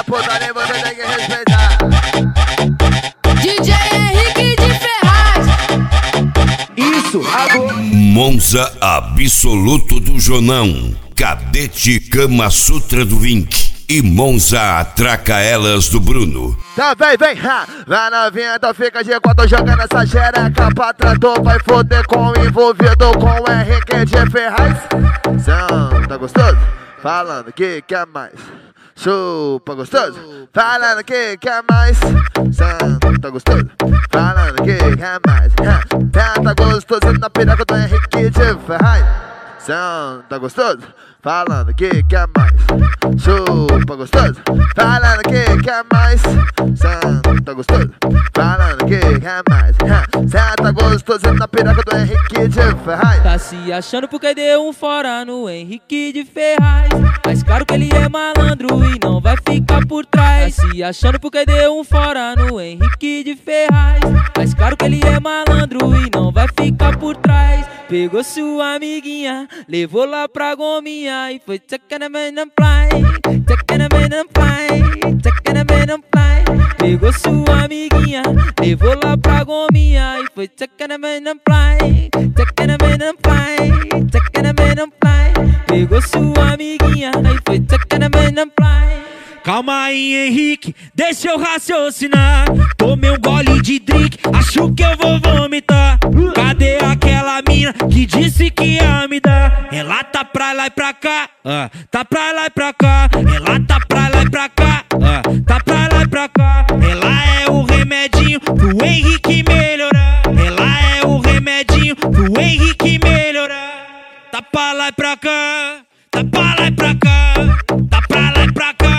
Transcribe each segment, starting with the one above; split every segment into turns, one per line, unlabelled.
putaria você tem que respeitar.
DJ Henrique de Ferraz.
Isso, agora.
Monza absoluto do Jonão, Cadete Kama Sutra do Vink e Monza Atraca Elas do Bruno.
Tá, vem, vai novinha, então fica de quatro jogando essa xereca pra trator. Vai foder com o envolvido com o Henrique de Ferraz. Tá gostoso? Falando que quer mais. Chupa gostoso? Falando que quer mais. Tá gostoso? Falando que quer mais. Tá gostoso na piroca do Henrique de Ferraz. Tá gostoso? Falando que quer mais. Chupa gostoso? Falando que quer mais. Tá gostoso? Falando que quer mais. Tá gostoso na piroca do Henrique de Ferraz.
Tá se achando porque deu um fora no Henrique de Ferraz. Mas claro que ele é malandro e não vai ficar por trás. Tá se achando porque deu um fora no Henrique de Ferraz. Mas claro que ele é malandro e não vai ficar por trás. Pegou sua amiguinha, levou lá pra gominha e foi tchacana man play, tchacana man play, tchacana man play. Pegou sua amiguinha, levou lá pra gominha e foi tchacana man play, tchacana man play, tchacana man play. Pegou sua amiguinha e foi tchacana man play. Calma aí, Henrique, deixa eu raciocinar. Tomei um gole de drink, acho que eu vou vomitar. Cadê aquela mina que disse que ia me dar? Ela tá pra lá e pra cá, tá pra lá e pra cá. Ela tá pra lá e pra cá, tá pra lá e pra cá. Ela é o remedinho pro Henrique melhorar. Ela é o remedinho pro Henrique melhorar. Tá pra lá e pra cá, tá pra lá e pra cá, tá pra lá e pra cá.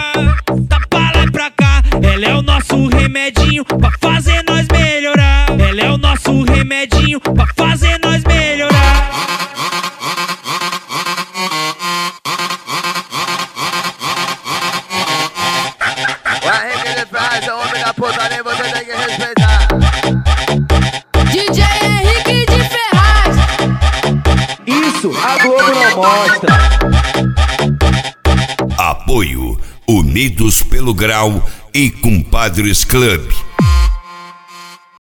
Ela é o nosso remedinho pra fazer nós melhorar. Ela é o nosso remedinho pra fazer nós melhorar.
O Henrique de Ferraz é o homem da putaria, você tem que respeitar.
DJ Henrique de Ferraz.
Isso, a Globo não mostra.
Apoio Unidos pelo Grau e Compadres Club.